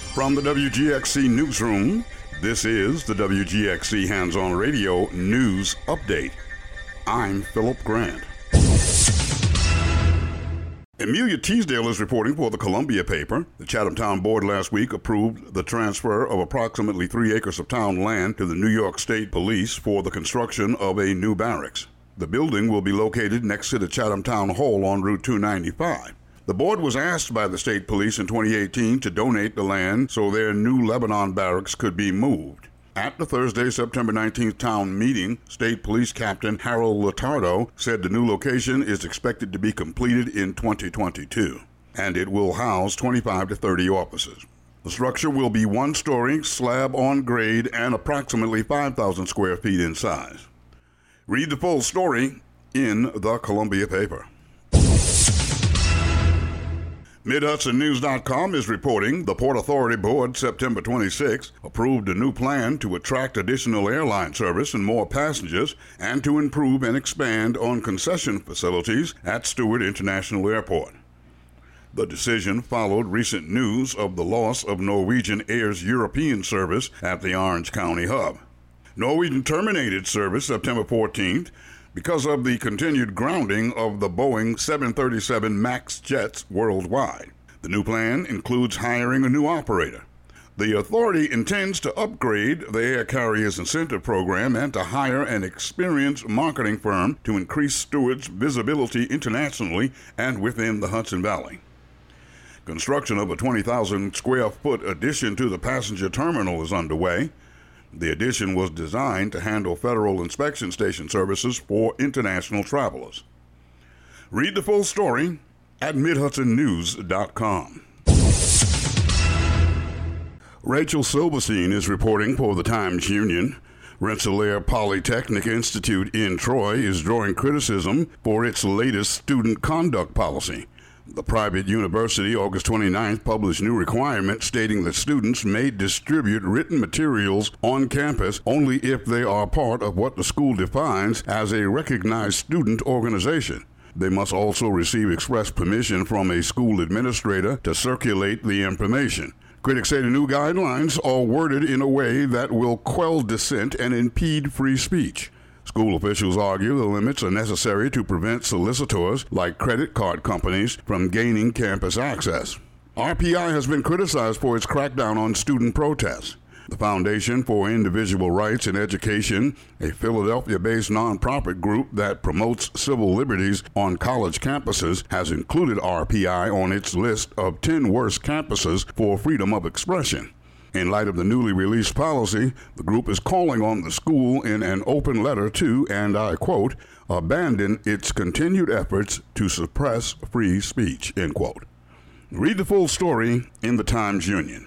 From the WGXC Newsroom, this is the WGXC Hands-On Radio News Update. I'm Philip Grant. Amelia Teasdale is reporting for the Columbia paper. The Chatham Town Board last week approved the transfer of approximately 3 acres of town land to the New York State Police for the construction of a new barracks. The building will be located next to the Chatham Town Hall on Route 295. The board was asked by the state police in 2018 to donate the land so their new Lebanon barracks could be moved. At the Thursday, September 19th town meeting, State Police Captain Harold Latardo said the new location is expected to be completed in 2022, and it will house 25 to 30 officers. The structure will be 1-story, slab on grade, and approximately 5,000 square feet in size. Read the full story in the Columbia paper. MidHudsonNews.com is reporting the Port Authority Board, September 26, approved a new plan to attract additional airline service and more passengers and to improve and expand on concession facilities at Stewart International Airport. The decision followed recent news of the loss of Norwegian Air's European service at the Orange County hub. Norwegian terminated service September 14th because of the continued grounding of the Boeing 737 MAX jets worldwide. The new plan includes hiring a new operator. The authority intends to upgrade the air carrier's incentive program and to hire an experienced marketing firm to increase Stewart's visibility internationally and within the Hudson Valley. Construction of a 20,000 square foot addition to the passenger terminal is underway. The addition was designed to handle federal inspection station services for international travelers. Read the full story at MidHudsonNews.com. Rachel Silverstein is reporting for the Times-Union. Rensselaer Polytechnic Institute in Troy is drawing criticism for its latest student conduct policy. The private university, August 29th, published new requirements stating that students may distribute written materials on campus only if they are part of what the school defines as a recognized student organization. They must also receive express permission from a school administrator to circulate the information. Critics say the new guidelines are worded in a way that will quell dissent and impede free speech. School officials argue the limits are necessary to prevent solicitors, like credit card companies, from gaining campus access. RPI has been criticized for its crackdown on student protests. The Foundation for Individual Rights in Education, a Philadelphia-based nonprofit group that promotes civil liberties on college campuses, has included RPI on its list of 10 worst campuses for freedom of expression. In light of the newly released policy, the group is calling on the school in an open letter to, and I quote, abandon its continued efforts to suppress free speech, end quote. Read the full story in the Times-Union.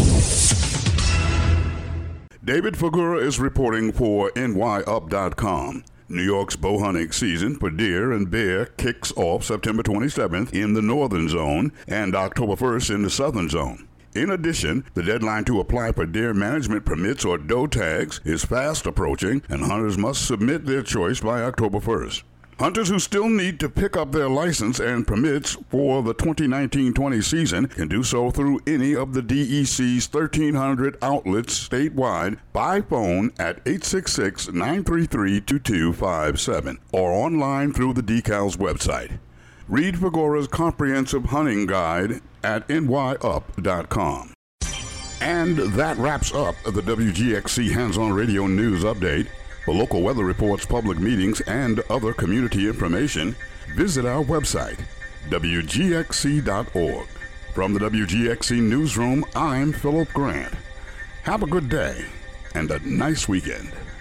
David Fagura is reporting for NYUp.com. New York's bow hunting season for deer and bear kicks off September 27th in the northern zone and October 1st in the southern zone. In addition, the deadline to apply for deer management permits or doe tags is fast approaching, and hunters must submit their choice by October 1st. Hunters who still need to pick up their license and permits for the 2019-20 season can do so through any of the DEC's 1,300 outlets statewide by phone at 866-933-2257 or online through the DECAL's website. Read Fagura's comprehensive hunting guide at NYUp.com. And that wraps up the WGXC Hands-On Radio News Update. For local weather reports, public meetings, and other community information, visit our website, WGXC.org. From the WGXC Newsroom, I'm Philip Grant. Have a good day and a nice weekend.